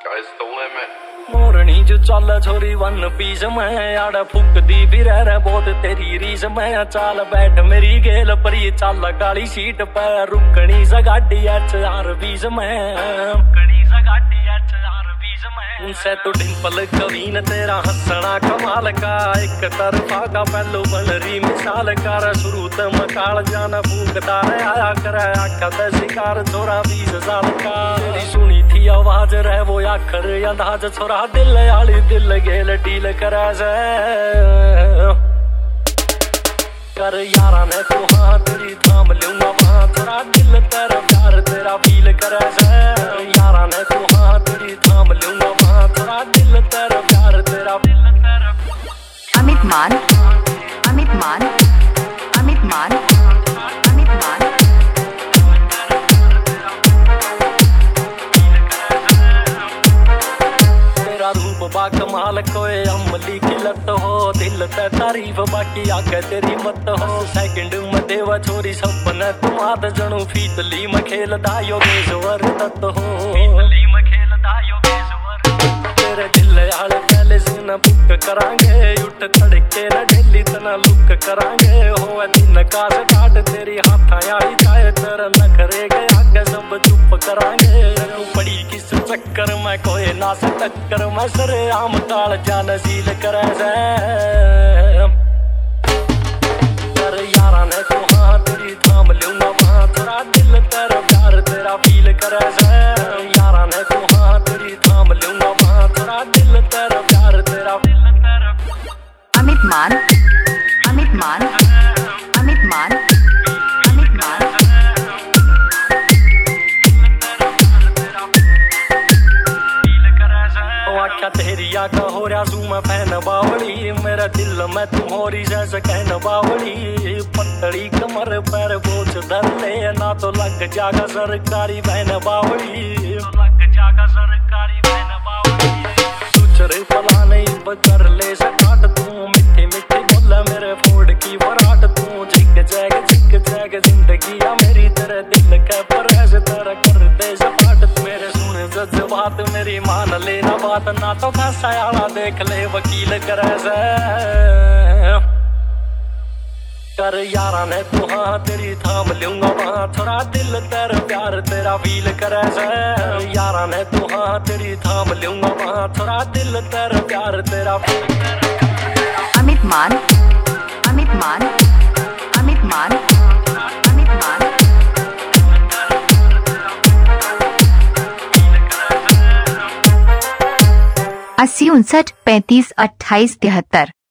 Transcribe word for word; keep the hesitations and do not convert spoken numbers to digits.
Sky's the limit. मोरनी जो चल छोरी वन पीस में आड़ा फुक दी भी रह रहा बहुत तेरी रीस में चाल बैठ मेरी गेल पर ये चाल काली सीट पे रुकनी सा गाड़ी एच आर बीस में रुकनी सा गाड़ी एच आर बीस में उनसे तो डिंपल कवीन तेरा हंसना कमाल का एक तरफा का पहलू बनरी मिसाल कर शुरू तो मकाल जाना फूकता रहा आया कर आखा ते शिकार छोरा बीस साल का तेरी सुनी थी आवाज रह वो आखर अंदाज छोरा दिल आली दिल गेल डील करे से कर यारा ने तो हाँ तेरी थाम लूंगा वहाँ थोड़ा दिल तेरा प्यार तेरा फील करे से यारा ने तो हाँ तेरी थाम लूंगा वहाँ थोड़ा दिल तेरा प्यार तेरा दिल तेरा अमित मान अमित मान अमित मान अमित मान तेरा रूप बा कमाल कोई अमली किलत हो दिल ते तारीफ बाकी आगे तेरी मत हो सेकंड में देवा छोरी सपने तुम आद जनू फीतली में खेलदा योगेश्वर दत्त हो फीतली में खेलदा योगेश्वर तेरे दिल आले पहले से न बुक करांगे उठ तड़के न ढेली तना लुक करांगे हो दिन का काट तेरी हाथा आई चाहे तेरा न करेगे आगे सब चुप करांगे पड़ी किस चक्कर में कोई ना से टक्कर में सरे आम काल जान सील करे से कर यारा ने तो हाँ तेरी थाम लूंगा वहाँ थोड़ा दिल तेरा प्यार तेरा फील करे से यारा ने तो हाँ तेरी थाम लूंगा वहाँ थोड़ा दिल तेरा प्यार तेरा दिल तेरा अमित मान अमित मान अमित मान अमित मान आख्या तेरी आका हो रहा सू मैं फैन बावली मेरा दिल में तुम हो रही जैसे कहन बावली पतड़ी कमर पैर बोझ धर ले ना तो लग जागा सरकारी बहन बावली लग जागा सरकारी बहन बावली तुझरे पला नहीं कर ले सकाट तू मिठे मिठे बोला मेरे फोड़ की वराट तू झिक जैग झिक जैग जिंदगी या मेरी तेरे दिल के पर ऐसे तेरा कर दे सपाट मेरे सुने जज्बात मेरी मान लेना बात ना तो खासा आला देख ले वकील करे से कर यारा ने तो हाँ तेरी थाम लूंगा वहाँ थोड़ा दिल तेरा प्यार तेरा फील करे से यारा ने तो हाँ तेरी थाम लूंगा वहाँ थोड़ा दिल तेरा प्यार तेरा फील अमित मान अमित मान अमित मान अमित मान अस्सी उनसठ पैंतीस अट्ठाईस तिहत्तर।